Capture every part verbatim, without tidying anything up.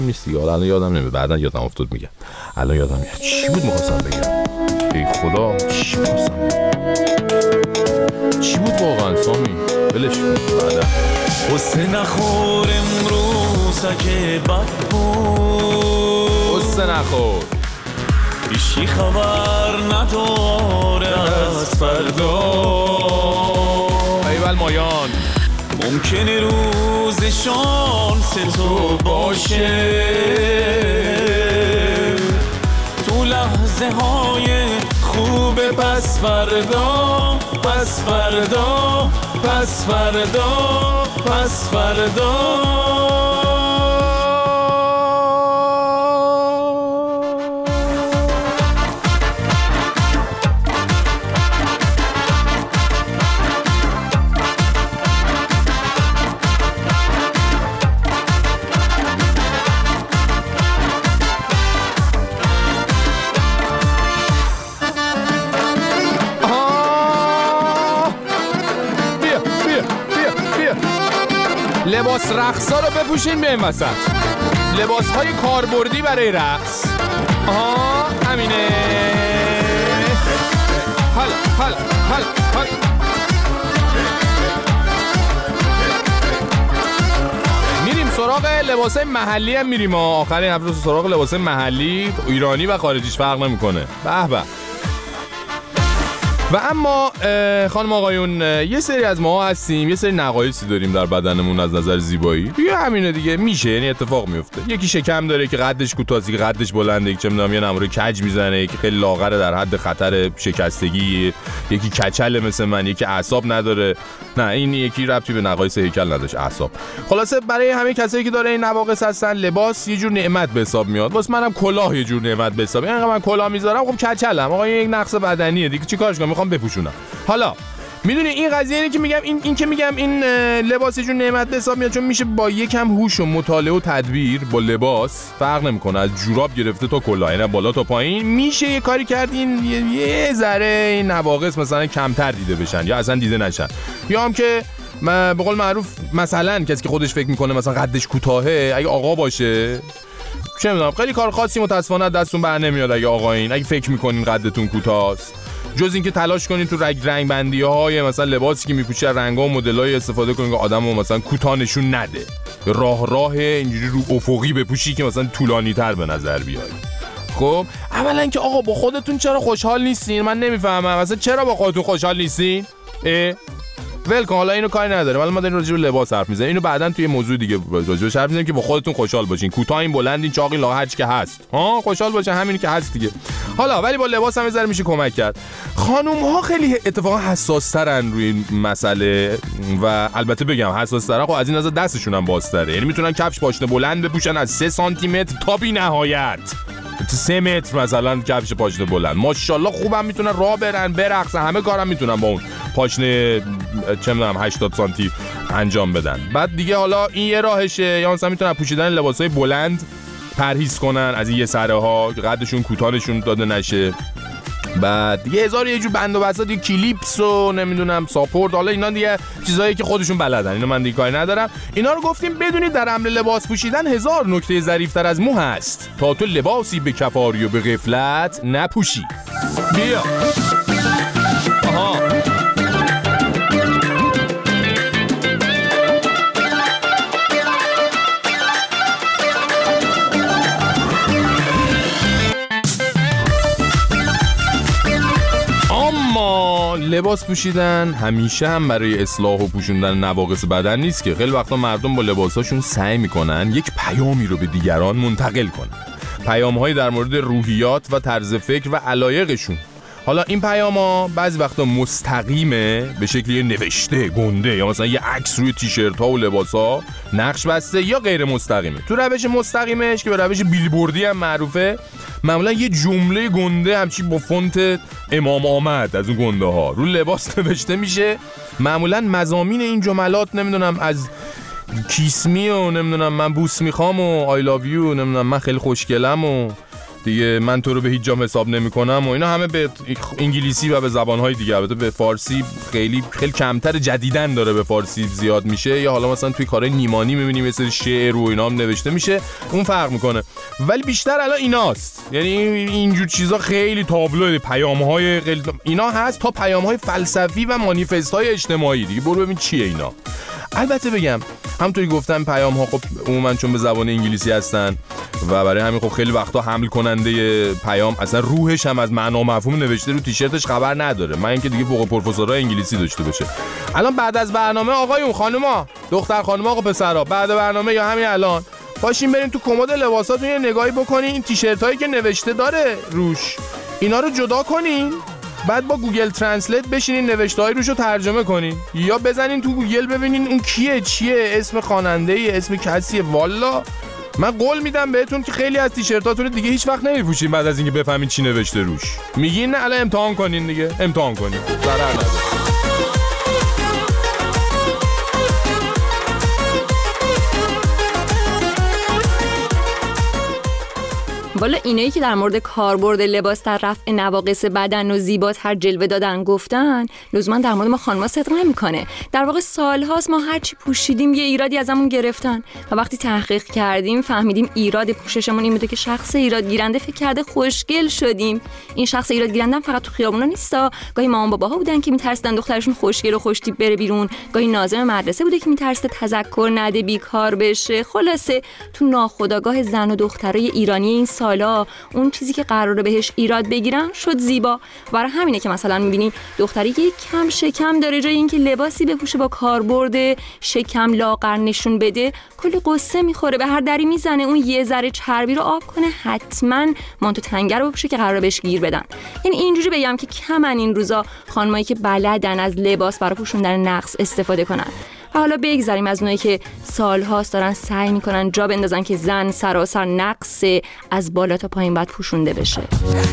نیست دیگه. الان یادم نمیاد، بعداً یادم افتاد میگم. الان یادم میاد چی بود می‌خواستم بگم. ای خدا چی می‌خواستم چی بود واقعا سامی؟ بلش کن بعدا. قصه نخور امروز اگه بد بود، قصه نخور هیچی خبر نداره از فردا. ایول مایان ممکنه روز شانس تو باشه، تو لحظه های خوب پس فردا، پس فردا، پس فردا، پس فردا. لباس رقصا رو بپوشین بیاین وسط. لباس های کاربردی برای رقص. آها همینه. حالا حالا حالا حالا میریم سراغ لباس محلی هم میریم. آخرین هفته سراغ لباس محلی، ایرانی و خارجیش فرق نمیکنه. به به. و اما خانم آقایون، یه سری از ما هستیم، یه سری نقایصی داریم در بدنمون از نظر زیبایی. دیگه همینه دیگه، میشه، یعنی اتفاق میفته. یکی شکم داره که قدش کوتاهه، که قدش بلنده، چه میدونم یه نمره کج میزنه، که خیلی لاغره در حد خطر شکستگی، یکی کچله مثل من، یکی اعصاب نداره. نه این یکی ربطی به نقایص هیکل نداشت، اعصاب. خلاصه برای همه کسایی که داره این نواقص هستن، لباس یه جور نعمت به حساب میاد. واسه منم کلاه یه جور نعمت به حساب. یعنی من کلاه میذارم، خب کچلم، آقا یک نقص بدنیه دیگه، چیکارش کنم؟ میخوام بپوشونم. حالا میدونی این قضیه اینه که میگم این این که میگم این لباس یه جور نعمت به حساب میاد، چون میشه با یکم هوش و مطالعه و تدبیر با لباس، فرق نمیکنه از جوراب گرفته تا کلاه، یعنی بالا تا پایین، میشه یه کاری کرد این یه, یه ذره این نواقص مثلا کمتر دیده بشن یا اصلا دیده نشن. یا هم که به قول معروف مثلا کسی که خودش فکر میکنه مثلا قدش کوتاهه، اگه آقا باشه، چه میدونم خیلی کار خاصی متاسفانه دستون بر نمیاد. اگه آقایین اگه فکر میکنین قدتون کوتاهست، جز اینکه تلاش کنین تو رنگ رنگ بندی های مثلا لباسی که میپوشه رنگا و مدلای استفاده کنین که آدمو مثلا کوتاه نشون نده، راه راه اینجوری رو افقی بپوشی که مثلا طولانی تر به نظر بیای. خب اولا که آقا با خودتون چرا خوشحال نیستین؟ من نمیفهمم مثلا چرا با خودتون خوشحال نیستین؟ اه ول کن، حالا اینو کاری نداره. حالا ما داریم راجع به لباس حرف میزنیم، اینو بعدن توی موضوع دیگه راجع بهش حرف میزنیم که با خودتون خوشحال باشین. کوتاهین، بلندین، چاقین، لاغر که هست، ها خوشحال باشین، همینی که هست دیگه. حالا ولی با لباس هم میذاره میشه کمک کرد. خانم ها خیلی اتفاقا حساس ترن روی این مسئله و البته بگم حساس ترن، خب از این نظر دستشون هم بازتره، یعنی میتونن کفش پاشنه بلند بپوشن از سه سانتی متر تا بی نهایت سه متر مثلا کفش پاشنه بلند. ماشاءالله خوبم میتونن راه برن، برقصن، همه کارم میتونن با اون پاشنه چه میدونم هشتاد سانتی انجام بدن. بعد دیگه حالا این یه راهشه، یا مثلا میتونن پوشیدن لباسای بلند پرهیز کنن از این یه سره ها که قدشون کوتاهشون داده نشه. بعد دیگه هزار یه جور بند و بساط، دیگه کلیپس و نمیدونم ساپورت، حالا اینا دیگه چیزایی که خودشون بلدن، اینو من دیگه کاری ندارم. اینا رو گفتیم بدونید در عمل لباس پوشیدن هزار نکته ظریف‌تر از مو هست تا تو لباسی به کفاری و به غفلت نپوشی. بیا آها لباس پوشیدن همیشه هم برای اصلاح و پوشوندن نواقص بدن نیست که. خیلی وقتا مردم با لباساشون سعی میکنن یک پیامی رو به دیگران منتقل کنن، پیام‌هایی در مورد روحیات و طرز فکر و علایقشون. حالا این پیام‌ها بعضی وقتا مستقیمه به شکلی نوشته گنده یا مثلا یه عکس روی تیشرت‌ها و لباس‌ها نقش بسته، یا غیر مستقیمه. تو روش مستقیمش که به روش بیلبوردی هم معروفه، معمولا یه جمله گنده همچی با فونت امام آمد از اون گنده ها رو لباس نوشته میشه. معمولا مضامین این جملات نمیدونم از کیسمی و نمیدونم من بوس میخوام و آی لاو یو، نمیدونم من خیلی خوشگلم و دیگه من تو رو به هیچ جام حساب نمی‌کنم و اینا همه به انگلیسی و به زبان‌های دیگه، البته به فارسی خیلی خیلی کمتر جدیدن داره به فارسی زیاد میشه، یا حالا مثلا توی کارهای نیمانی می‌بینیم یه سری شعر و اینا هم نوشته میشه، اون فرق میکنه. ولی بیشتر الان ایناست، یعنی اینجور چیزا خیلی تابلو، پیام‌های خیلی اینا هست تا پیام‌های فلسفی و مانیفست‌های اجتماعی دیگه. برو ببین چیه اینا. البته بگم همونطوری گفتم پیام‌ها خب عموما چون به زبان انگلیسی هستن و برای همین خب خیلی وقتا حمل کننده پیام اصلا روحش هم از معنا و مفهوم نوشته رو تیشرتش خبر نداره، من اینکه دیگه فوق پروفسورای انگلیسی داشته باشه. الان بعد از برنامه آقایون خانوما، دختر خانوما آقا پسرا، بعد برنامه یا همین الان پاشین بریم تو کمد لباساتون یه نگاهی بکنین، این تیشرتایی که نوشته داره روش اینا رو جدا کنین، بعد با گوگل ترنسلیت بشینین نوشته‌های روشو ترجمه کنین، یا بزنین تو گوگل ببینین اون کیه، چیه، اسم خواننده‌ای، اسم کسیه. والا من قول میدم بهتون که خیلی از تیشرتاتون دیگه هیچ وقت نمیپوشین بعد از اینکه بفهمین چی نوشته روش. میگین نه الان امتحان کنین دیگه، امتحان کنین، ضرر نداره. والا اینایی که در مورد کاربرد لباس در رفع نواقص بدن و زیباتر جلوه دادن گفتن، لزوما در مورد ما خانم‌ها صدق نمی‌کنه. در واقع سال‌هاست ما هر چی پوشیدیم یه ایرادی ازمون گرفتن و وقتی تحقیق کردیم فهمیدیم ایراد پوششمون این بوده که شخص ایراد گیرنده فکر کرده خوشگل شدیم. این شخص ایراد گیرنده هم فقط تو خیابونا نیستا، گاهی مامان باباها بودن که می‌ترسیدن دخترشون خوشگل و خوشتیپ بره بیرون، گاهی ناظم مدرسه بوده که می‌ترسه تذکر نده بیکار بشه. خلاصه تو ناخودآگاه زن و دخترای ایرانی این حالا اون چیزی که قراره بهش ایراد بگیرن شد زیبا. برای همینه که مثلا میبینی دختری یک کم شکم داره، جای اینکه لباسی بپوشه با کاربرد شکم لاغر نشون بده کلی قصه میخوره، به هر دری میزنه اون یه ذره چربی رو آب کنه، حتما مانتو تنگر بپوشه که قراره بهش گیر بدن. یعنی اینجوری بگم که کمن این روزا خانمایی که بلدن از لباس برای پوشوندن نقص استفاده کنن. و حالا بگذاریم از اونایی که سالهاست دارن سعی میکنن جا بندازن که زن سراسر نقص از بالا تا پایین باید پوشونده بشه.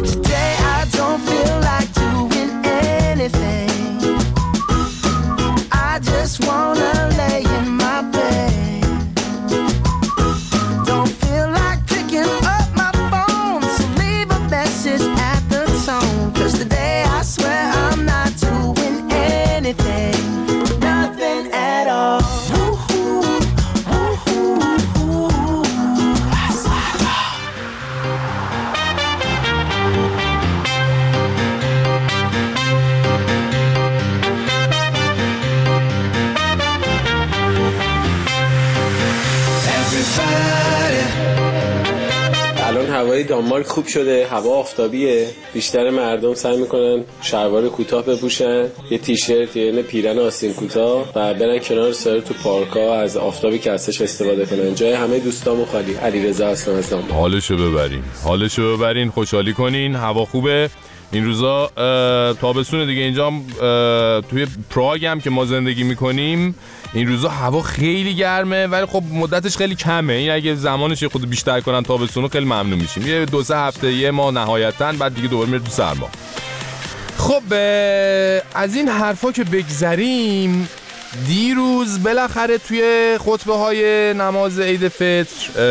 هوای دانمارک خوب شده، هوا آفتابیه، بیشتر مردم سعی میکنن شلوار کوتاه بپوشن، یه تیشرت یا یه پیرن آستین کوتاه و برن کنار سر تو پارک‌ها از آفتابی که هستش استفاده کنن. جای همه دوستامو خالی. علیرضا هستم از دانمارک. حالشو ببرین، حالشو ببرین، خوشحالی کنین، هوا خوبه. این روزا تابستون دیگه، اینجا توی پراگ هم که ما زندگی میکنیم این روزا هوا خیلی گرمه، ولی خب مدتش خیلی کمه. این اگه زمانش خود بیشتر کنن تابستونو خیلی ممنون میشیم. یه دو سه هفته یه ماه نهایتاً، بعد دیگه دوباره میره تو سرما. خب از این حرفا که بگذریم، دیروز بالاخره توی خطبه های نماز عید فطر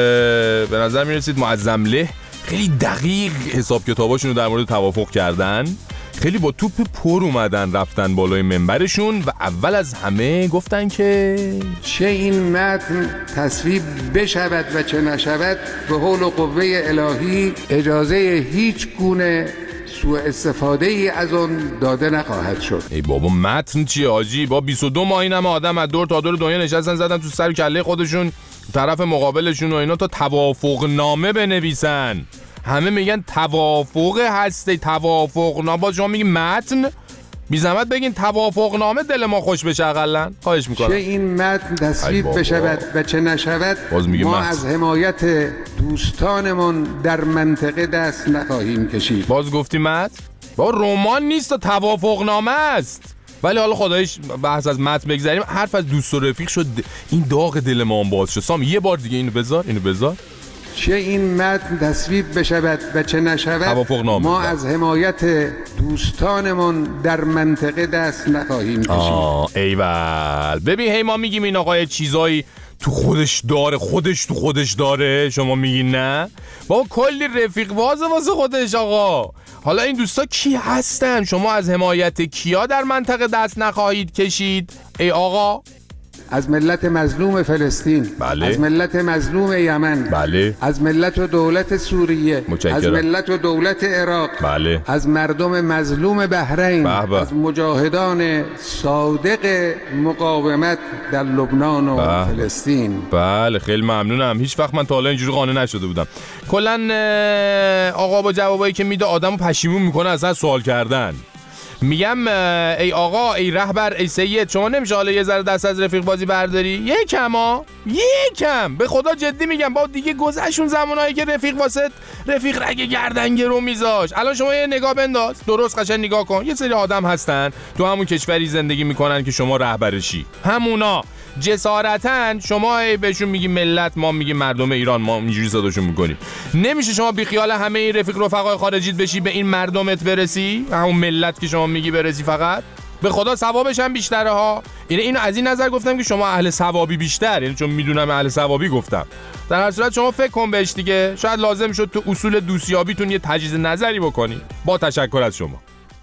به نظر میرسید معظم له خیلی دقیق حساب کتاباشون رو در مورد توافق کردن، خیلی با توپ پر اومدن رفتن بالای منبرشون و اول از همه گفتن که چه این متن تصویب بشود و چه نشود، به حول و قوه الهی اجازه هیچ گونه سوء استفاده ای از اون داده نخواهد شد. ای بابا متن چیه حاجی؟ با بیست و دو ماه اینم آدم از دور تا دور دنیا نشستن زدن تو سر کله خودشون طرف مقابلشون و اینا تا توافق نامه بنویسن. همه میگن توافق هسته، توافق نامه. باز شما میگین متن، بی زحمت بگین توافق نامه، دل ما خوش بشه اقلن. خواهش میکنم. چه این متن تصویب بشود و چه نشود، ما متن. از حمایت دوستانمون در منطقه دست نخواهیم کشید. باز گفتی متن؟ با رمان نیست تا توافق نامه است. ولی حالا خدایش بحث از متن بگذاریم، حرف از دوست و رفیق شد، این داغ دل ما هم باز شد. سام یه بار دیگه اینو بذار، اینو بذار. چه این متن تصویب بشود و چه نشود، ما از حمایت دوستانمون در منطقه دست نخواهیم کشید. آه ایول. ببین هی ما میگیم این آقای چیزایی تو خودش داره، خودش تو خودش داره، شما میگین نه؟ بابا کلی رفیق واسه واسه خودش آقا. حالا این دوستا کی هستن؟ شما از حمایت کیا در منطقه دست نخواهید کشید ای آقا؟ از ملت مظلوم فلسطین، بله. از ملت مظلوم یمن، بله. از ملت و دولت سوریه، متشکرم. از ملت و دولت عراق، بله. از مردم مظلوم بحرین، به به. از مجاهدان صادق مقاومت در لبنان و به. فلسطین. بله خیلی ممنونم. هیچ وقت من تا حالا اینجوری قانع نشده بودم. کلا آقا با جوابایی که میده آدمو پشیمون میکنه اصلا سوال کردن. میگم ای آقا، ای رهبر، ای سید، شما نمیشه حالا یه ذره دست از رفیق بازی برداری؟ یکم ها یکم به خدا جدی میگم. با دیگه گذشتون زمانایی که رفیق واسه رفیق رگ گردنگرو میذاش. الان شما یه نگاه بنداز، درست قشنگ نگاه کن. یه سری آدم هستن تو همون کشوری زندگی میکنن که شما رهبرشی. همونا جسارتن شما بهشون میگی ملت، ما میگیم مردم ایران، ما اینجوری صداشون میکنیم. نمیشه شما بی خیال همه این رفیق رفقای خارجیت بشی، به این مردمت برسی، همون ملت که شما میگی برسی فقط؟ به خدا ثوابش هم بیشتره ها. اینه اینو از این نظر گفتم که شما اهل ثوابی بیشتر، یعنی چون میدونم اهل ثوابی گفتم. در هر صورت شما فکر کن بهش دیگه. شاید لازم شد تو اصول دوستیابیتون یه تجدید نظری بکنی. با تشکر از شما.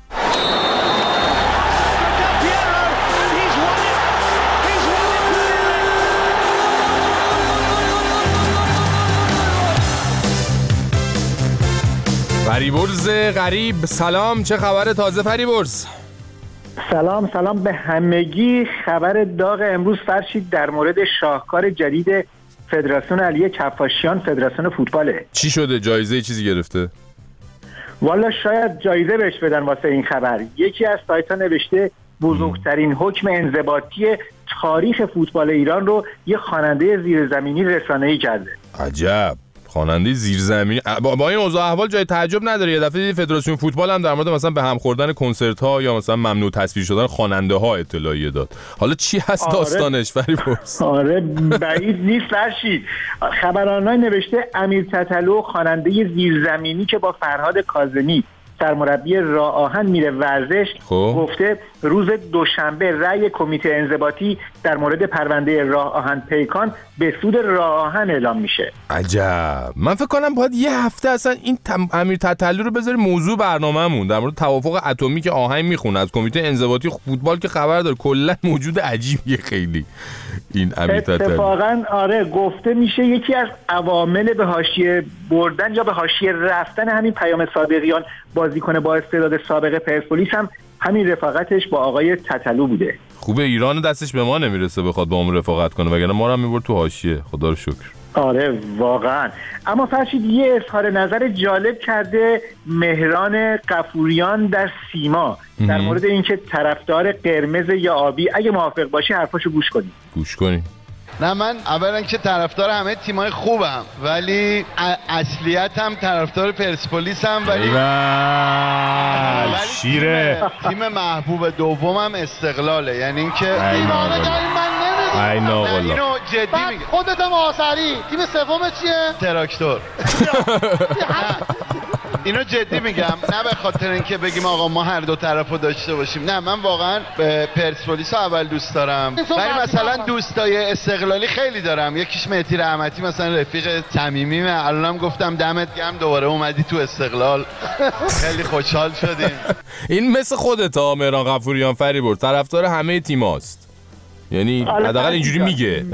فریبرز غریب، سلام، چه خبر تازه فریبرز؟ سلام سلام به همگی. خبر داغ امروز فرشید در مورد شاهکار جدید فدراسیون علی کفاشیان، فدراسیون فوتباله. چی شده؟ جایزه چیزی گرفته؟ والا شاید جایزه بهش بدن واسه این خبر. یکی از سایت‌ها نوشته بزرگترین حکم انضباطی تاریخ فوتبال ایران رو یه خواننده زیرزمینی رسانه‌ای کرده. عجب، خواننده زیرزمینی. با, با این اوضاع احوال جای تعجب نداره. یه دفعه دیدی فدراسیون فوتبال هم در مورد مثلا به هم خوردن کنسرت ها یا مثلا ممنوع تصویر شدن خواننده ها اطلاعیه داد. حالا چی هست آره. داستانش فریبرز؟ آره بعید نیست فرشید. خبرانای نوشته امیر تتلو، خواننده زیرزمینی که با فرهاد کاظمی سرمربی راه آهن میره ورزش، خوب. گفته روز دوشنبه رأی کمیته انضباطی در مورد پرونده راه آهن پیکان به سود راه آهن اعلام میشه. عجب. من فکر کنم باید یه هفته اصلا این تم... امیر تتلو رو بذاری موضوع برنامه‌مون در مورد توافق اتمی که آهنگ میخونه از کمیته انضباطی فوتبال که خبر داره. کلا موجود عجیبیه خیلی این امیر تتلو. اتفاقا آره گفته میشه یکی از عوامل به حاشیه بردن یا به حاشیه رفتن همین پیام صادقیان، بازیکن با استعداد سابق پرسپولیس، هم همین رفاقتش با آقای تتلو بوده. خوبه ایران دستش به ما نمیرسه بخواد با همون رفاقت کنه، وگرنه ما رو هم میبرد تو حاشیه. خدا رو شکر. آره واقعا. اما فرشید یه اظهار نظر جالب کرده مهران غفوریان در سیما در مورد اینکه طرفدار قرمز یا آبی. اگه موافق باشی حرفاشو گوش کنی. گوش کنی. نه من اولا که طرفدار همه تیمای خوبم، ولی اصلیتم طرفدار پرسپولیسم، ولی ایول شیره. تیم, تیم محبوب دومم استقلاله. یعنی اینکه دیوانه داری من نمیدونم. ای ناقلا. اینو جدی بعد میگم. خودتم آسری. تیم سوم چیه؟ تراکتور. اینو جدی میگم، نه به خاطر اینکه بگیم آقا ما هر دو طرفو داشته باشیم. نه من واقعا پرسپولیس رو اول دوست دارم، ولی مثلا دوستای استقلالی خیلی دارم. یکیش مهدی رحمتی مثلا رفیق صمیمیمه. الانم گفتم دمت گرم دوباره اومدی تو استقلال. خیلی خوشحال شدیم. این مثل خودت ها مهران غفوریان فریبرز، طرفدار همه تیماست. یعنی حداقل اینجوری میگه.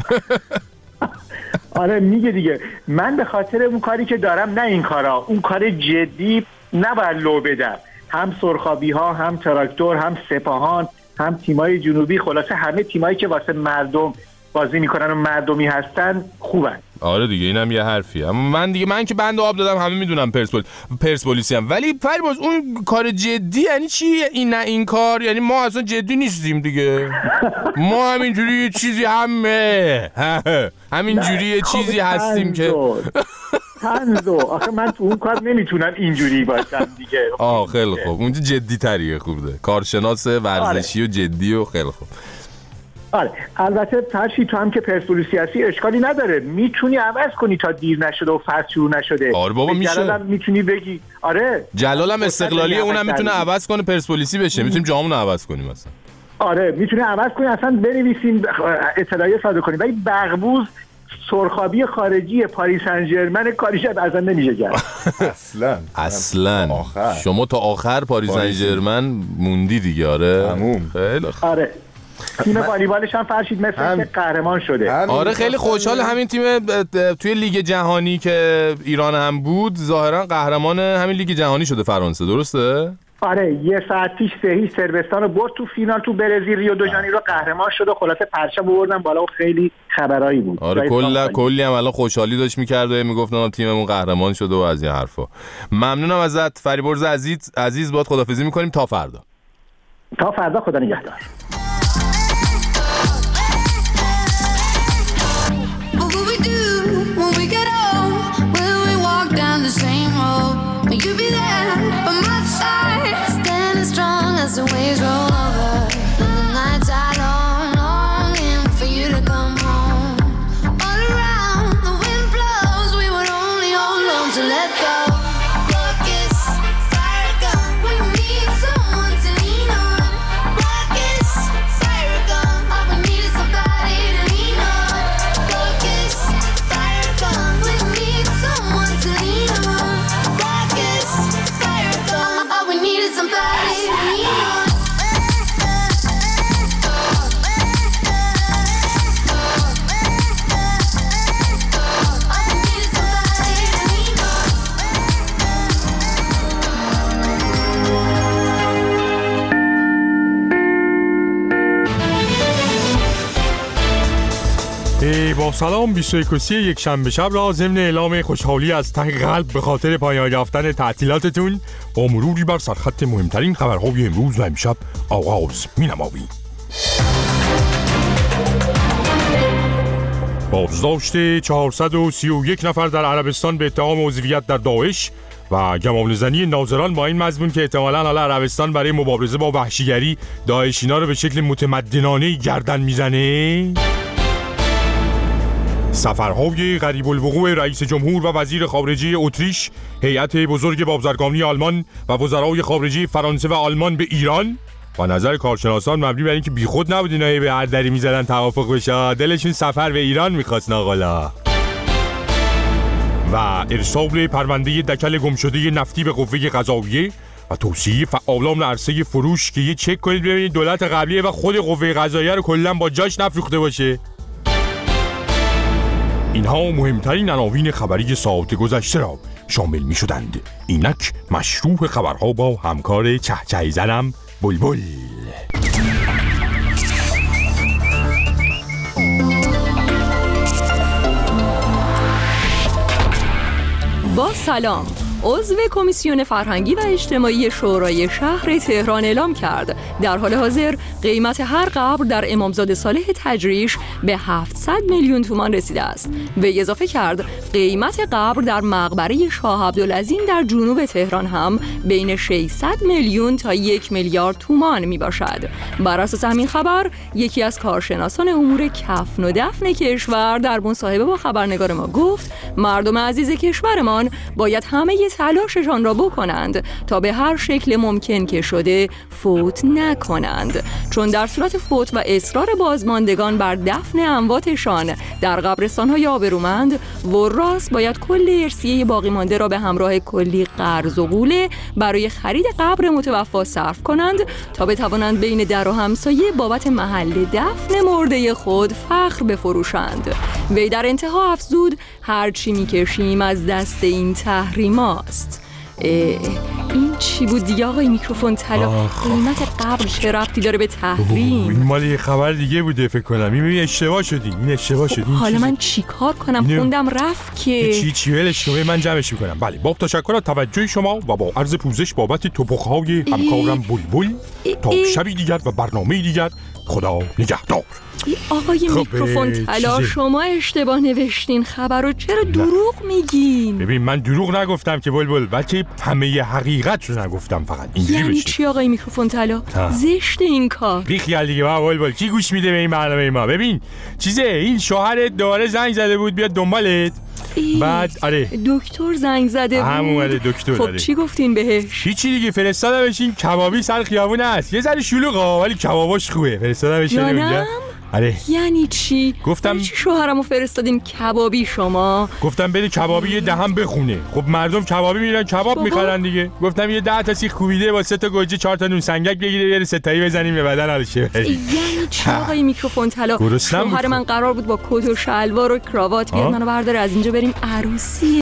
آره میگه دیگه. من به خاطر اون کاری که دارم، نه این کارا، اون کار جدی نباید لو بدم. هم سرخابی ها، هم تراکتور، هم سپاهان، هم تیمای جنوبی، خلاصه همه تیمایی که واسه مردم بازی میکنن و مردمی هستن خوبن. آره دیگه اینم یه حرفیه. اما من دیگه من که بند آب دادم همه میدونم پرسپولیس پرسپولیسی ام. ولی فریبرز اون کار جدی یعنی چی؟ این نه این کار یعنی ما اصلا جدی نیستیم دیگه. ما همینجوری یه چیزی همه همینجوری یه چیزی هستیم که تنزو. آخه من تو اون کار نمیتونم اینجوری باشم دیگه. آه خیلی خوب. اونجا جدی تریه خورده. کارشناس ورزشی و جدی و خیلی خوب. آره البته فرشی تو هم که پرسپولیسی هستی اشکالی نداره، میتونی عوض کنی تا دیر نشده و فصل شروع نشده. آره بابا میشه. جلالم میتونی بگی. آره جلالم استقلالی اونم میتونه عوض کنه پرسپولیسی بشه. میتونیم جامون عوض کنیم مثلا. آره میتونه عوض کنی، اصلا بنویسین اطلاعیه صادر کنی. ولی بغبوز سرخابی خارجی پاریس سن ژرمن کاریش اصلا نمیشه کرد. اصلا اصلا شما تا آخر پاریس سن ژرمن موندی دیگه. آره تموم. خیلی آره تیم والیبالش هم فرشید مثل هم... که قهرمان شده. آره خیلی خوشحال. همین تیم توی لیگ جهانی که ایران هم بود ظاهرا قهرمان همین لیگ جهانی شده فرانسه، درسته؟ آره یه ساعت پیش سهی سربستان رو برد تو فینال تو برزیل، ریو دو ژانیرو قهرمان شد و خلاصه پرچم آوردن بالا و خیلی خبرایی بود. آره کلا کلی هم الان خوشحالی داشت می‌کرد و میگفتن تیممون قهرمان شده و از این حرفا. ممنونم ازت فریبرز عزیز. عزیز باهات خداحافظی می‌کنیم تا فردا. تا فردا خدا نگهدار. As the waves roll over and the nights are long, longing for you to come home. All around the wind blows, we would only hold on to let go. Black is fire gun, we need someone to lean on. Black is fire gun, all we need is somebody to lean on. Black is fire gun, we need someone to lean on. Black is fire gun, all we need is somebody to lean on. با سلام بیست و یک یک شنبه شب را ضمن اعلام خوشحالی از ته قلب به خاطر پایان یافتن تعطیلاتتون با مروری بر سرخط مهمترین خبرهای امروز و امشب آغاز می‌نماییم. بازداشت چهارصد و سی و یک نفر در عربستان به اتهام عضویت در داعش و گمانه‌زنی ناظران با این مضمون که احتمالاً حالا عربستان برای مبارزه با وحشیگری داعشینا رو به شکل متمدنانه گردن میزنه. سفرهای غریب الوقوع رئیس جمهور و وزیر خارجه اتریش، هیئت بزرگ بازرگانی آلمان و وزرای خارجه فرانسه و آلمان به ایران و نظر کارشناسان مبنی بر اینکه بیخود نبود اینا به هر دری می‌زدن توافق بشه، دلشون سفر به ایران می‌خواست ناقلا. و ارسال پرونده دکل گمشده نفتی به قوه قضاییه و توصیه فعالان عرصه فروش که یه چک کنید ببینید دولت قبلیه و خود قوه قضاییه رو کلا با جاش نفروخته باشه. اینها مهمترین عناوین خبری ساعت گذشته را شامل می شدند. اینک مشروع خبرها با همکار چهچه زنم بلبل. با سلام. عضو کمیسیون فرهنگی و اجتماعی شورای شهر تهران اعلام کرد در حال حاضر قیمت هر قبر در امامزاده صالح تجریش به هفتصد میلیون تومان رسیده است. وی اضافه کرد قیمت قبر در مقبره شاه عبدالعظیم در جنوب تهران هم بین ششصد میلیون تا یک میلیارد تومان می باشد. بر اساس همین خبر یکی از کارشناسان امور کفن و دفن کشور در مصاحبه با خبرنگار ما گفت مردم عزیز کشورمان باید همه تلاششان را بکنند تا به هر شکل ممکن که شده فوت نکنند، چون در صورت فوت و اصرار بازماندگان بر دفن امواتشان در قبرستان‌های آبرومند، وراث باید کل ارثیه باقی مانده را به همراه کلی قرض و قوله برای خرید قبر متوفا صرف کنند تا بتوانند بین در و همسایه بابت محل دفن مرده خود فخر بفروشند. وی در انتها افزود هر چی میکشیم از دست این تحریماست. این چی بود دیگه آقای میکروفون طلا؟ قیمت قبر چه ربطی داره به تحریم؟ این مال یه خبر دیگه بوده فکر کنم. این اشتباه شدی. این اشتباه شدی. حالا من چی کار کنم؟ خوندم رفت که چی چی ولش کن، من جمعش میکنم. بله با تشکر از توجه شما و با عرض پوزش بابت توپخ‌های همکارم بلبل. تا شبی دیگر و برنامه دیگر خدا نگهدار. آقای میکروفون طلا شما اشتباه نوشتین خبر رو، چرا دروغ میگین؟ ببین من دروغ نگفتم که بلبل، بلکه همه حقیقت رو نگفتم، فقط اینجوری بشه. یعنی چی آقای میکروفون طلا؟ زشت این کار. بی خیال دیگه با بلبل کی گوش میده به این برنامه ما؟ ببین چیزه این شوهرت دوباره زنگ زده بود بیاد دنبالت بعد آره دکتر زنگ زده بود. هم اومده دکتر. خب آره. چی گفتین بهش؟ هیچی دیگه، فرستادمش این کبابی سر خیابون هست، یه ذره شلوغه ولی کباباش خوبه، فرستادمش اونجا. آره یعنی چی؟ گفتم چی شوهرمو فرستادین کبابی شما؟ گفتم بده کبابی یه دهم بخونه. خب مردم کبابی میرن کباب میخورن دیگه. گفتم یه ده تا سیخ کوبیده با سه تا گوجه چهار تا نون سنگک بگیره بره ستایی بزنیم به بدن حالشه. یعنی چی آقای میکروفون طلا؟ شوهر من قرار بود با کت و شلوار و کراوات بیاد منو برداره از اینجا بریم عروسی.